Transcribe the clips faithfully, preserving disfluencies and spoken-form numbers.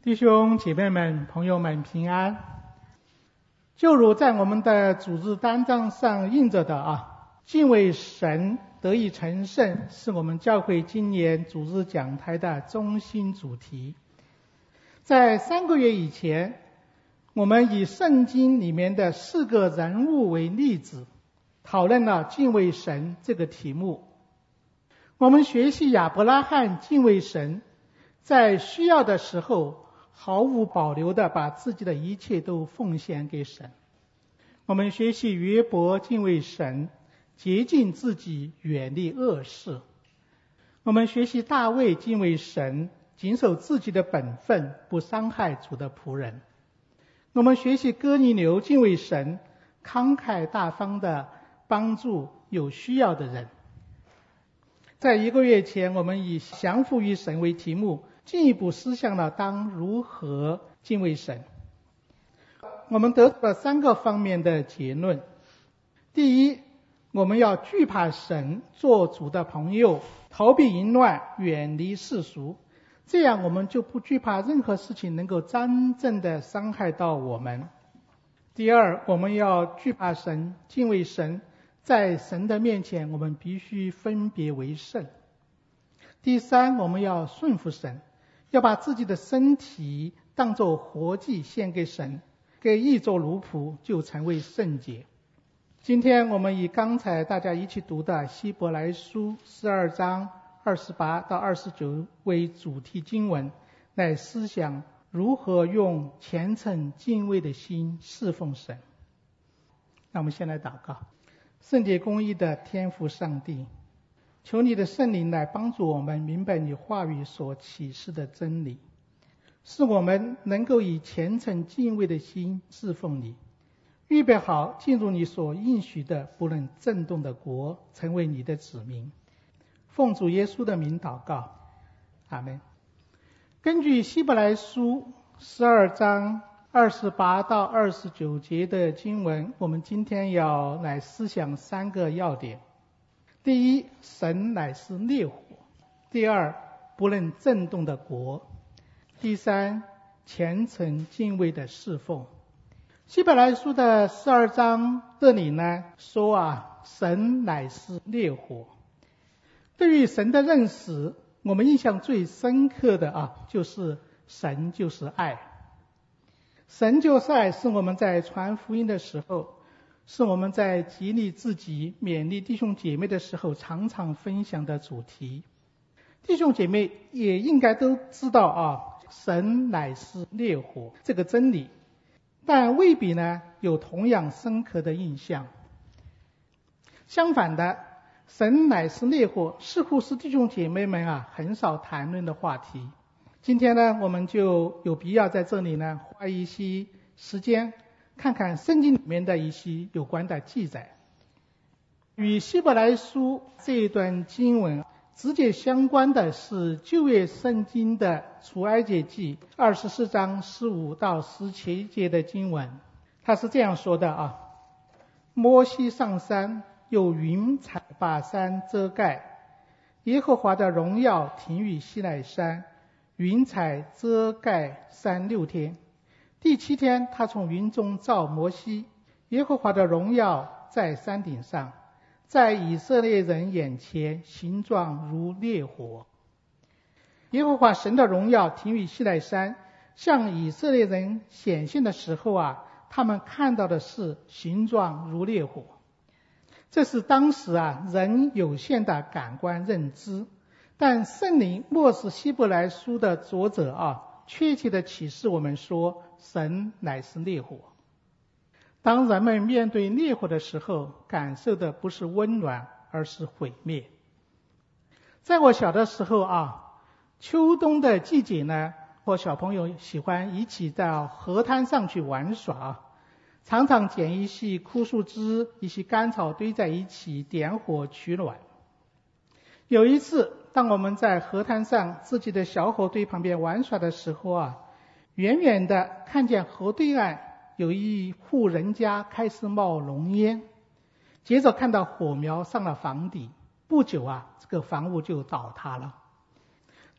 弟兄姐妹们、朋友们平安。就如在我们的主日单张上印着的啊，敬畏神得以成圣，是我们教会今年主日讲台的中心主题。在三个月以前，我们以圣经里面的四个人物为例子，讨论了敬畏神这个题目。我们学习亚伯拉罕敬畏神，在需要的时候毫无保留地把自己的一切都奉献给神。我们学习约伯敬畏神，洁净自己，远离恶事。我们学习大卫敬畏神，谨守自己的本分，不伤害主的仆人。我们学习哥尼流敬畏神，慷慨大方地帮助有需要的人。在一个月前，我们以降服于神为题目，进一步思想了当如何敬畏神。我们得出了三个方面的结论。第一，我们要惧怕神，做主的朋友，逃避淫乱，远离世俗，这样我们就不惧怕任何事情能够真正的伤害到我们。第二，我们要惧怕神，敬畏神，在神的面前我们必须分别为圣。第三，我们要顺服神，要把自己的身体当作活祭献给神，给义做奴仆，就成为圣洁。今天我们以刚才大家一起读的希伯来书十二章二十八到二十九为主题经文，来思想如何用虔诚敬畏的心侍奉神。那我们先来祷告。圣洁公义的天父上帝，求你的圣灵来帮助我们明白你话语所启示的真理，使我们能够以虔诚敬畏的心侍奉你，预备好进入你所应许的不能震动的国，成为你的子民。奉主耶稣的名祷告，阿们。根据希伯来书十二章二十八到二十九节的经文，我们今天要来思想三个要点。第一，神乃是烈火；第二，不能震动的国；第三，虔诚敬畏的侍奉。希伯来书的十二章这里呢说啊，神乃是烈火。对于神的认识，我们印象最深刻的啊，就是神就是爱。神就是爱，是我们在传福音的时候，是我们在激励自己、勉励弟兄姐妹的时候常常分享的主题。弟兄姐妹也应该都知道啊，神乃是烈火这个真理，但未必呢有同样深刻的印象。相反的，神乃是烈火似乎是弟兄姐妹们啊很少谈论的话题。今天呢，我们就有必要在这里呢花一些时间看看圣经里面的一些有关的记载。与希伯来书这一段经文直接相关的是旧约圣经的出埃及记二十四章十五到十七节的经文。他是这样说的啊：摩西上山，有云彩把山遮盖，耶和华的荣耀停于西奈山，云彩遮盖山六天。第七天，他从云中召摩西，耶和华的荣耀在山顶上，在以色列人眼前形状如烈火。耶和华神的荣耀停于西奈山，向以色列人显现的时候啊，他们看到的是形状如烈火。这是当时啊人有限的感官认知，但圣灵默示希伯来书的作者啊，确切的启示我们说，神乃是烈火。当人们面对烈火的时候，感受的不是温暖，而是毁灭。在我小的时候啊，秋冬的季节呢，和小朋友喜欢一起到河滩上去玩耍，常常捡一些枯树枝、一些干草堆在一起，点火取暖。有一次，当我们在河滩上自己的小火堆旁边玩耍的时候啊，远远的看见河对岸有一户人家开始冒浓烟，接着看到火苗上了房顶，不久啊，这个房屋就倒塌了。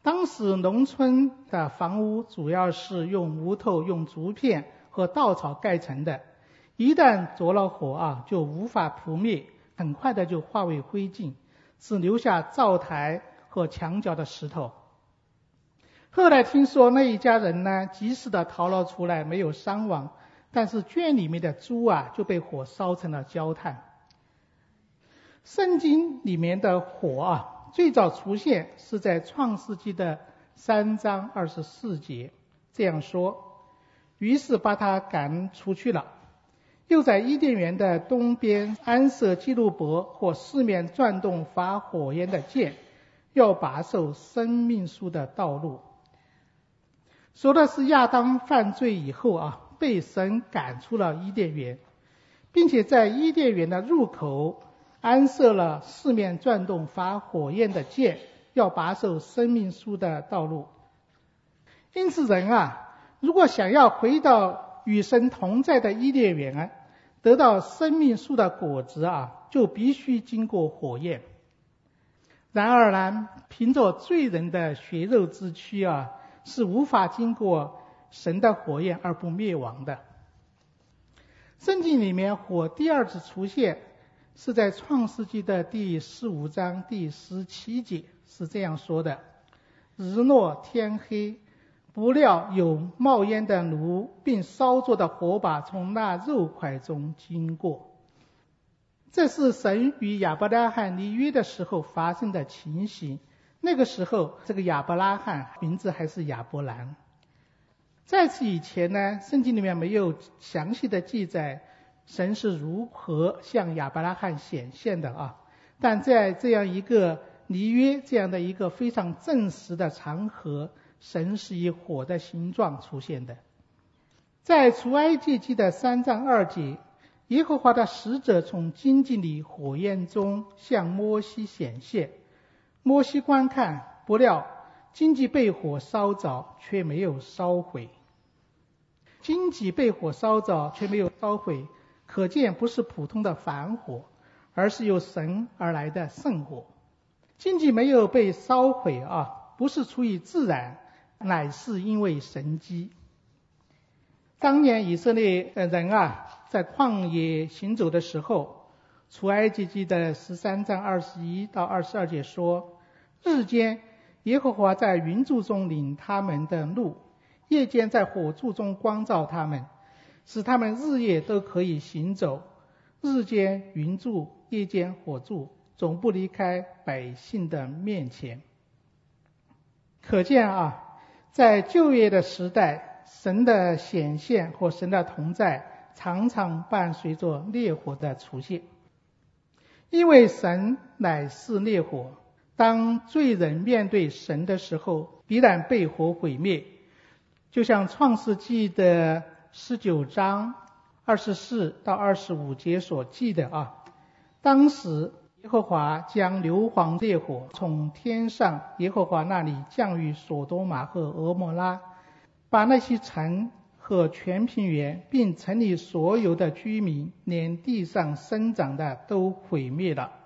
当时农村的房屋主要是用木头、用竹片和稻草盖成的，一旦着了火啊，就无法扑灭，很快的就化为灰烬，只留下灶台和墙角的石头。后来听说那一家人呢，及时的逃了出来，没有伤亡，但是圈里面的猪啊就被火烧成了焦炭。圣经里面的火啊，最早出现是在创世纪的三章二十四节，这样说：于是把他赶出去了，又在伊甸园的东边安设基路伯或四面转动发火焰的剑，要把守生命树的道路。说的是亚当犯罪以后啊，被神赶出了伊甸园，并且在伊甸园的入口安设了四面转动发火焰的剑，要把守生命树的道路。因此人啊，如果想要回到与神同在的伊甸园啊，得到生命树的果子啊，就必须经过火焰。然而呢，凭着罪人的血肉之躯啊，是无法经过神的火焰而不灭亡的。圣经里面火第二次出现是在创世纪的第十五章第十七节，是这样说的：日落天黑，不料有冒烟的炉并烧着的火把从那肉块中经过。这是神与亚伯拉罕立约的时候发生的情形。那个时候这个亚伯拉罕名字还是亚伯兰。在此以前呢，圣经里面没有详细的记载神是如何向亚伯拉罕显现的啊。但在这样一个立约这样的一个非常正式的场合，神是以火的形状出现的。在出埃及记的三章二节，耶和华的使者从荆棘里火焰中向摩西显现，摩西观看，不料荆棘被火烧着，却没有烧毁。荆棘被火烧着，却没有烧毁，可见不是普通的凡火，而是由神而来的圣火。荆棘没有被烧毁啊，不是出于自然，乃是因为神迹。当年以色列人啊，在旷野行走的时候，出埃及记的十三章二十一到二十二节说：日间耶和华在云柱中领他们的路，夜间在火柱中光照他们，使他们日夜都可以行走。日间云柱，夜间火柱，总不离开百姓的面前。可见啊，在旧约的时代，神的显现或神的同在常常伴随着烈火的出现。因为神乃是烈火，当罪人面对神的时候，必然被火毁灭。就像创世纪的十九章二十四到二十五节所记的啊，当时耶和华将硫磺烈火从天上耶和华那里降于所多玛和俄摩拉，把那些城和全平原并城里所有的居民，连地上生长的都毁灭了。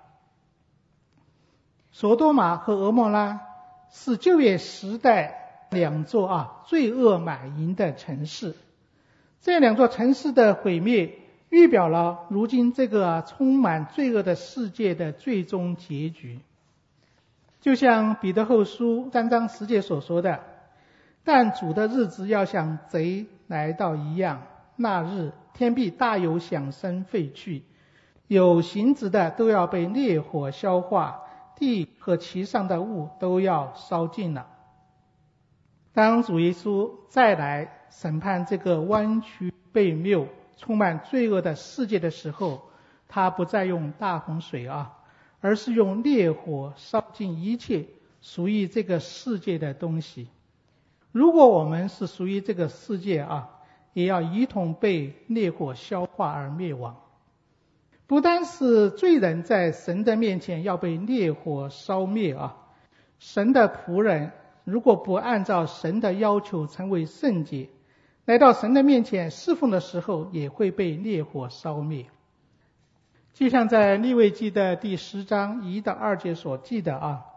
所多玛和俄摩拉是旧约时代两座啊罪恶满盈的城市。这两座城市的毁灭预表了如今这个充满罪恶的世界的最终结局。就像彼得后书三章十节所说的：但主的日子要像贼来到一样，那日天必大有响声废去，有形质的都要被烈火消化，地和其上的物都要烧尽了。当主耶稣再来审判这个弯曲悖谬充满罪恶的世界的时候，他不再用大洪水啊，而是用烈火烧尽一切属于这个世界的东西。如果我们是属于这个世界啊，也要一同被烈火消化而灭亡。不单是罪人在神的面前要被烈火烧灭啊，神的仆人如果不按照神的要求成为圣洁，来到神的面前侍奉的时候，也会被烈火烧灭。就像在利未记的第十章一到二节所记的啊，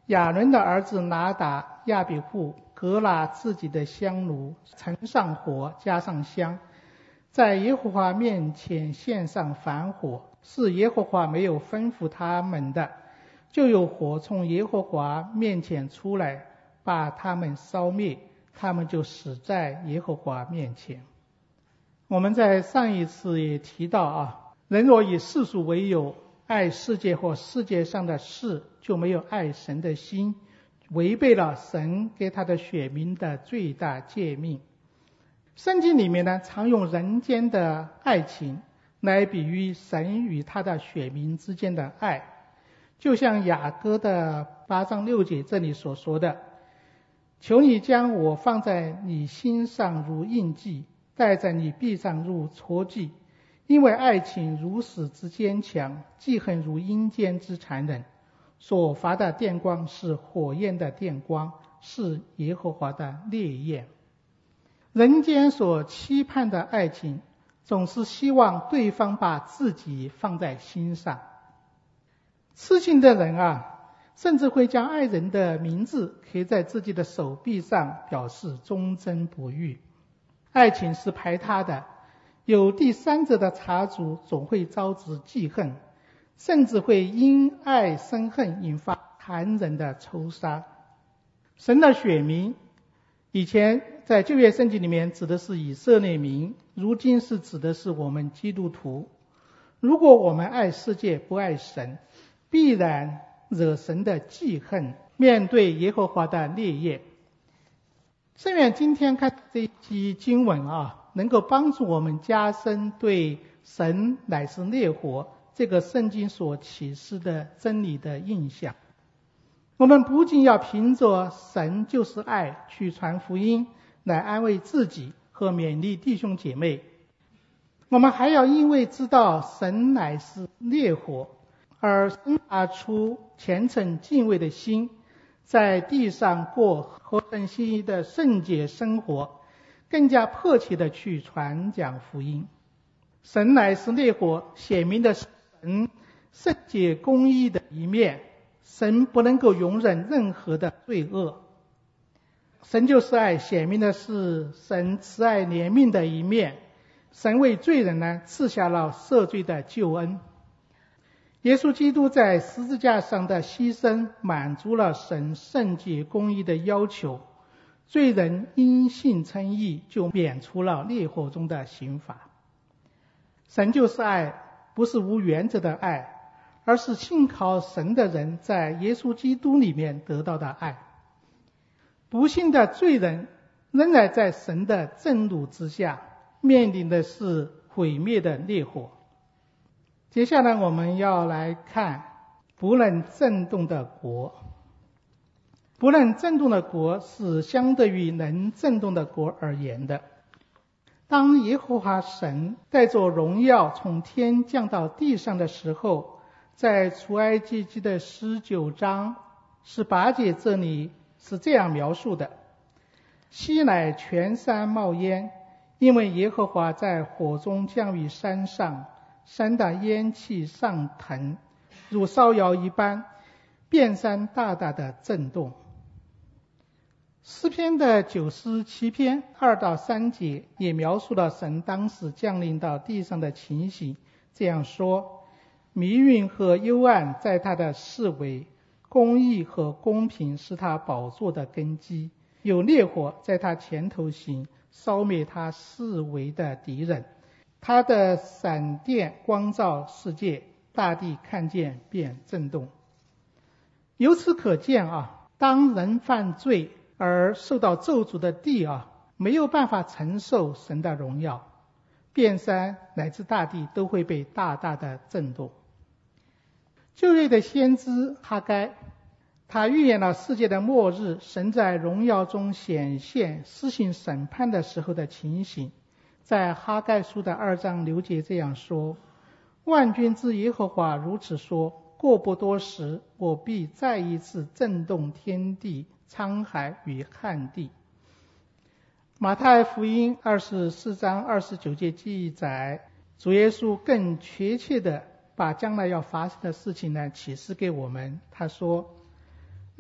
亚伦的儿子拿达、亚比户各拿自己的香炉，盛上火，加上香，在耶和华面前献上燔火，是耶和华没有吩咐他们的，就有火从耶和华面前出来，把他们烧灭，他们就死在耶和华面前。我们在上一次也提到啊，人若以世俗为友，爱世界或世界上的事，就没有爱神的心，违背了神给他的选民的最大诫命。圣经里面呢，常用人间的爱情来比喻神与他的选民之间的爱，就像雅歌的八章六节这里所说的，求你将我放在你心上如印记，戴在你臂上如戳记，因为爱情如死之坚强，记恨如阴间之残忍。所发的电光是火焰的电光，是耶和华的烈焰。人间所期盼的爱情，总是希望对方把自己放在心上。痴情的人啊，甚至会将爱人的名字刻在自己的手臂上，表示忠贞不渝。爱情是排他的，有第三者的插足，总会招致记恨，甚至会因爱生恨，引发残忍的仇杀。神的选民，以前在旧约圣经里面指的是以色列民，如今是指的是我们基督徒。如果我们爱世界不爱神，必然惹神的记恨，面对耶和华的烈焰。圣愿今天看这一期经文啊，能够帮助我们加深对神乃是烈火这个圣经所启示的真理的印象。我们不仅要凭着神就是爱去传福音，来安慰自己和勉励弟兄姐妹，我们还要因为知道神乃是烈火，而生发出虔诚敬畏的心，在地上过合神心意的圣洁生活，更加迫切地去传讲福音。神乃是烈火，显明的是神圣洁公义的一面，神不能够容忍任何的罪恶。神就是爱，显明的是神慈爱怜悯的一面，神为罪人呢赐下了赦罪的救恩。耶稣基督在十字架上的牺牲满足了神圣洁公义的要求，罪人因信称义，就免除了烈火中的刑罚。神就是爱，不是无原则的爱，而是信靠神的人在耶稣基督里面得到的爱。不信的罪人仍然在神的震怒之下，面临的是毁灭的烈火。接下来我们要来看不能震动的国。不能震动的国是相对于能震动的国而言的。当耶和华神带着荣耀从天降到地上的时候，在出埃及记的十九章十八节这里是这样描述的：西乃全山冒烟，因为耶和华在火中降于山上，山的烟气上腾，如烧窑一般，遍山大大的震动。诗篇的九十七篇二到三节也描述了神当时降临到地上的情形，这样说：迷云和幽暗在他的四围，公义和公平是他宝座的根基，有烈火在他前头行，烧灭他四围的敌人。他的闪电光照世界，大地看见便震动。由此可见啊，当人犯罪而受到咒诅的地啊，没有办法承受神的荣耀，遍山乃至大地都会被大大的震动。旧约的先知哈该，他预言了世界的末日，神在荣耀中显现施行审判的时候的情形。在哈该书的二章六节这样说：万军之耶和华如此说，过不多时，我必再一次震动天地、沧海与旱地。马太福音二十四章二十九节记载，主耶稣更确切地把将来要发生的事情呢启示给我们。他说：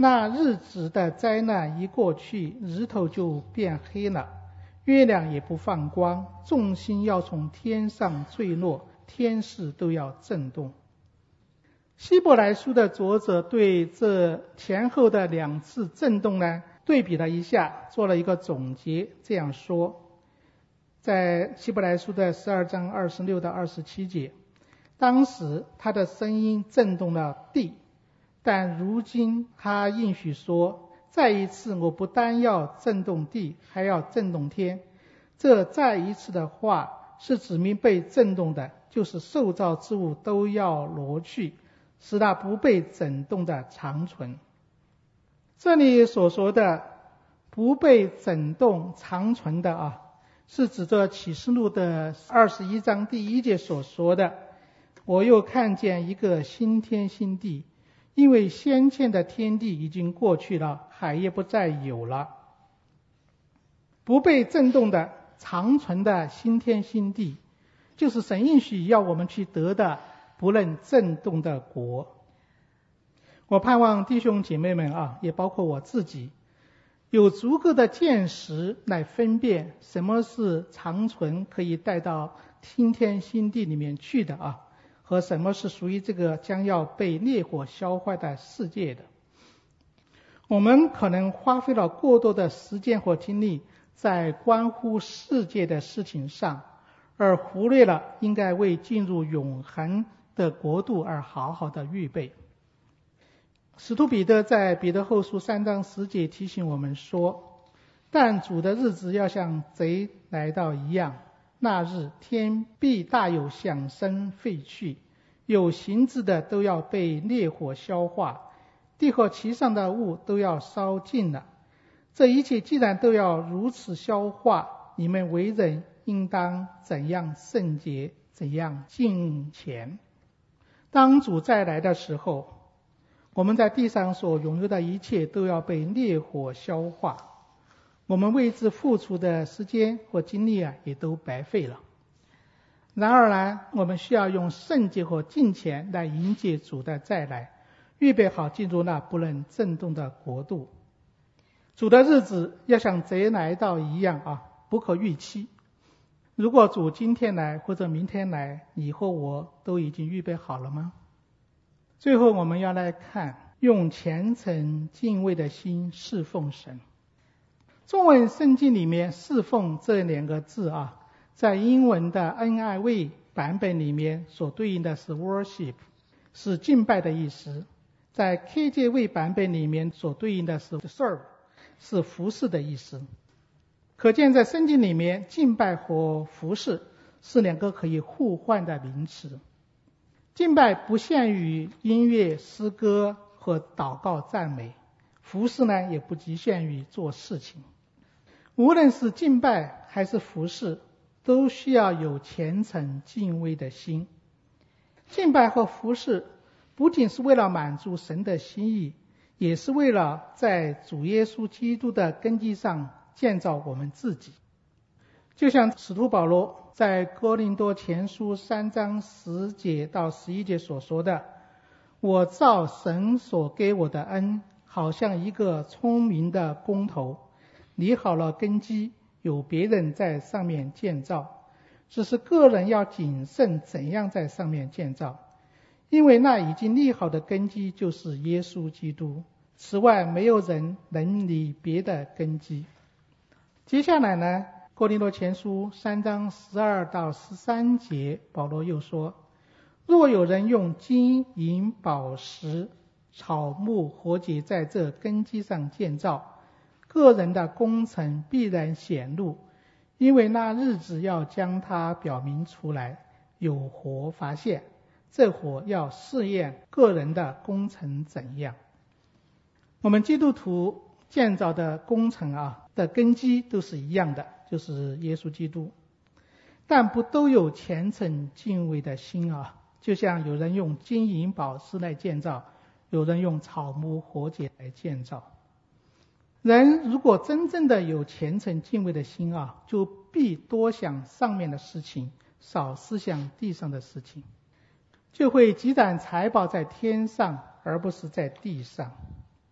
那日子的灾难一过去，日头就变黑了，月亮也不放光，众星要从天上坠落，天势都要震动。希伯来书的作者对这前后的两次震动呢，对比了一下，做了一个总结，这样说。在希伯来书的十二章二十六到二十七节，当时他的声音震动了地，但如今他应许说，再一次我不单要震动地，还要震动天。这再一次的话是指明被震动的就是受造之物都要挪去，使它不被震动的长存。这里所说的不被震动长存的啊，是指着启示录的二十一章第一节所说的，我又看见一个新天新地，因为先前的天地已经过去了，海也不再有了。不被震动的长存的新天新地，就是神应许要我们去得的不能震动的国。我盼望弟兄姐妹们啊，也包括我自己，有足够的见识来分辨什么是长存可以带到新天新地里面去的啊，和什么是属于这个将要被烈火烧坏的世界的。我们可能花费了过多的时间和精力在关乎世界的事情上，而忽略了应该为进入永恒的国度而好好的预备。使徒彼得在彼得后书三章十节提醒我们说，但主的日子要像贼来到一样，那日天必大有响声废去，有形质的都要被烈火消化，地和其上的物都要烧尽了。这一切既然都要如此消化，你们为人应当怎样圣洁，怎样敬虔。当主再来的时候，我们在地上所拥有的一切都要被烈火消化，我们为之付出的时间和精力啊，也都白费了。然而呢，我们需要用圣洁和敬虔来迎接主的再来，预备好进入那不能震动的国度。主的日子要像贼来到一样啊，不可预期。如果主今天来或者明天来，你和我都已经预备好了吗？最后我们要来看，用虔诚敬畏的心侍奉神。中文圣经里面侍奉这两个字啊，在英文的 N I V 版本里面所对应的是 worship， 是敬拜的意思。在 K J V 版本里面所对应的是 serve， 是服侍的意思。可见在圣经里面，敬拜和服侍是两个可以互换的名词。敬拜不限于音乐、诗歌和祷告赞美，服侍呢也不局限于做事情。无论是敬拜还是服侍，都需要有虔诚敬畏的心。敬拜和服侍不仅是为了满足神的心意，也是为了在主耶稣基督的根基上建造我们自己。就像使徒保罗在哥林多前书三章十节到十一节所说的，我照神所给我的恩，好像一个聪明的工头，立好了根基，有别人在上面建造，只是个人要谨慎怎样在上面建造，因为那已经立好的根基就是耶稣基督，此外没有人能立别的根基。接下来呢，哥林多前书三章十二到十三节，保罗又说，若有人用金银宝石草木活结在这根基上建造，个人的工程必然显露，因为那日子要将它表明出来，有火发现，这火要试验个人的工程怎样。我们基督徒建造的工程啊的根基都是一样的，就是耶稣基督，但不都有虔诚敬畏的心啊。就像有人用金银宝石来建造，有人用草木火结来建造。人如果真正的有虔诚敬畏的心啊，就必多想上面的事情，少思想地上的事情，就会积攒财宝在天上，而不是在地上。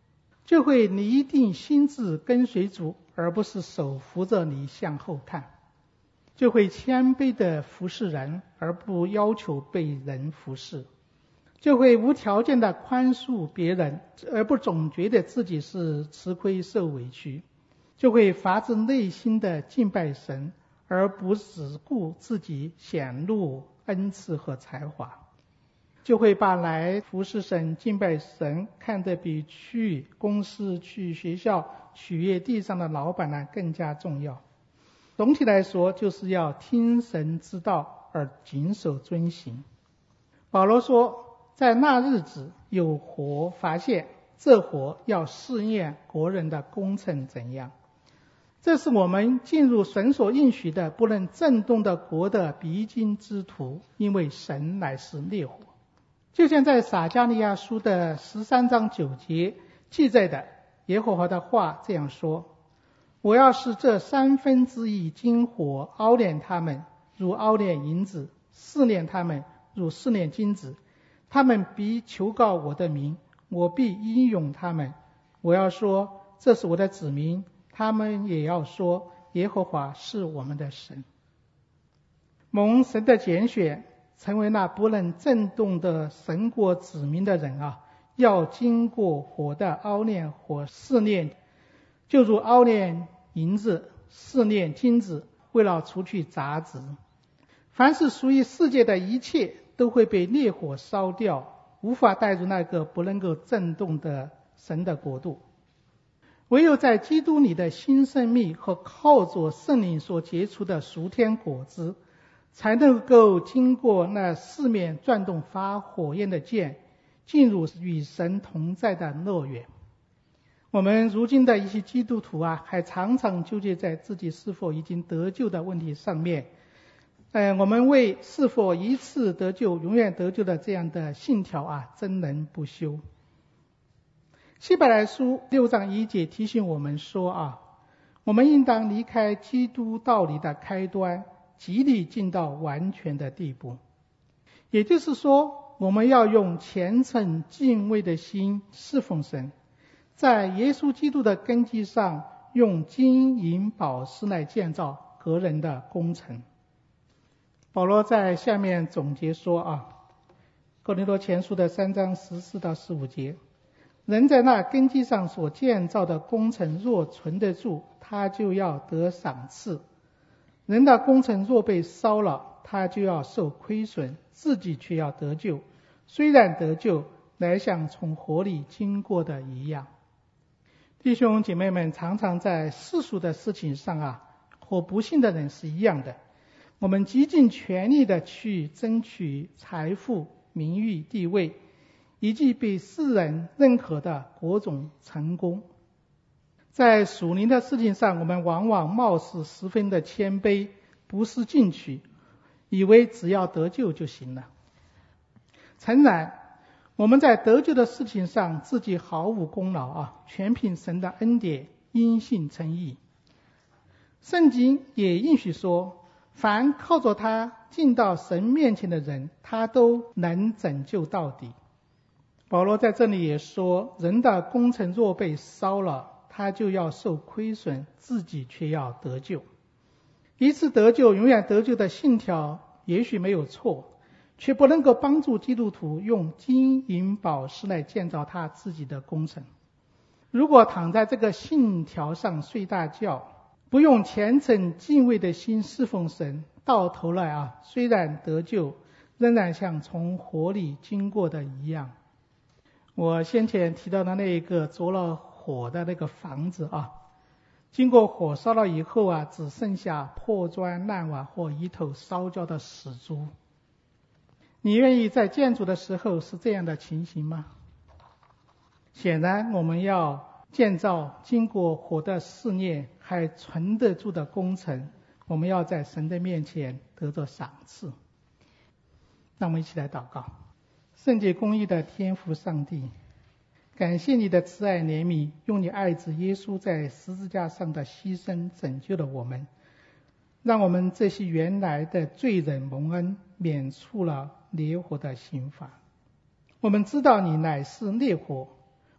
就会拟定心志跟随主，而不是手扶着你向后看，就会谦卑地服侍人，而不要求被人服侍，就会无条件地宽恕别人，而不总觉得自己是吃亏受委屈，就会发自内心地敬拜神，而不只顾自己显露恩赐和才华，就会把来服侍神敬拜神看得比去公司去学校取悦地上的老板呢更加重要。总体来说，就是要听神之道而谨守遵行。保罗说，在那日子有火发现，这火要试验国人的工程怎样。这是我们进入神所应许的不能震动的国的必经之途，因为神乃是烈火。就像在撒迦利亚书的十三章九节记载的，耶和华的话这样说：我要使这三分之一金火熬炼他们，如熬炼银子；试炼他们，如试炼金子。他们必求告我的名，我必应允他们。我要说，这是我的子民，他们也要说，耶和华是我们的神。蒙神的拣选，成为那不能震动的神国子民的人啊，要经过火的熬炼和试炼，就如熬炼银子、试炼金子，为了除去杂质。凡是属于世界的一切都会被烈火烧掉，无法带入那个不能够震动的神的国度。唯有在基督里的新生命和靠着圣灵所结出的属天果子，才能够经过那四面转动发火焰的剑，进入与神同在的乐园。我们如今的一些基督徒啊，还常常纠结在自己是否已经得救的问题上面。呃，我们为是否一次得救永远得救的这样的信条啊，争论不休。希伯来书六章一节提醒我们说啊，我们应当离开基督道理的开端，极力进到完全的地步。也就是说，我们要用虔诚敬畏的心侍奉神，在耶稣基督的根基上，用金银宝石来建造个人的工程。保罗在下面总结说啊，哥林多前书的三章十四到十五节，人在那根基上所建造的工程若存得住，他就要得赏赐；人的工程若被烧了，他就要受亏损，自己却要得救，虽然得救，乃像从火里经过的一样。弟兄姐妹们，常常在世俗的事情上啊，和不信的人是一样的，我们极尽全力的去争取财富、名誉、地位，以及被世人认可的各种成功。在属灵的事情上，我们往往貌似十分的谦卑，不思进取，以为只要得救就行了。诚然，我们在得救的事情上自己毫无功劳啊，全凭神的恩典，因信称义。圣经也应许说，凡靠着他进到神面前的人，他都能拯救到底。保罗在这里也说，人的工程若被烧了，他就要受亏损，自己却要得救。一次得救永远得救的信条也许没有错，却不能够帮助基督徒用金银宝石来建造他自己的工程。如果躺在这个信条上睡大觉，不用虔诚敬畏的心侍奉神，到头来啊，虽然得救，仍然像从火里经过的一样。我先前提到的那一个着了火的那个房子啊，经过火烧了以后啊，只剩下破砖烂瓦或一头烧焦的死猪。你愿意在建筑的时候是这样的情形吗？显然我们要建造经过火的试验还存得住的工程，我们要在神的面前得着赏赐。让我们一起来祷告。圣洁公义的天父上帝，感谢你的慈爱怜悯，用你爱子耶稣在十字架上的牺牲拯救了我们，让我们这些原来的罪人蒙恩，免除了烈火的刑罚。我们知道你乃是烈火，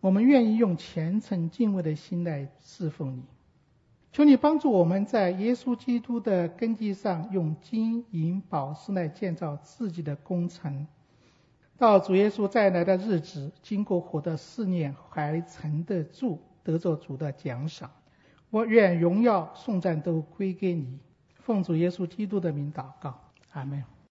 我们愿意用虔诚敬畏的心来侍奉你。求你帮助我们在耶稣基督的根基上，用金银宝石来建造自己的工程，到主耶稣再来的日子，经过火的试炼还沉得住，得着主的奖赏。我愿荣耀颂赞都归给你，奉主耶稣基督的名祷告，阿们。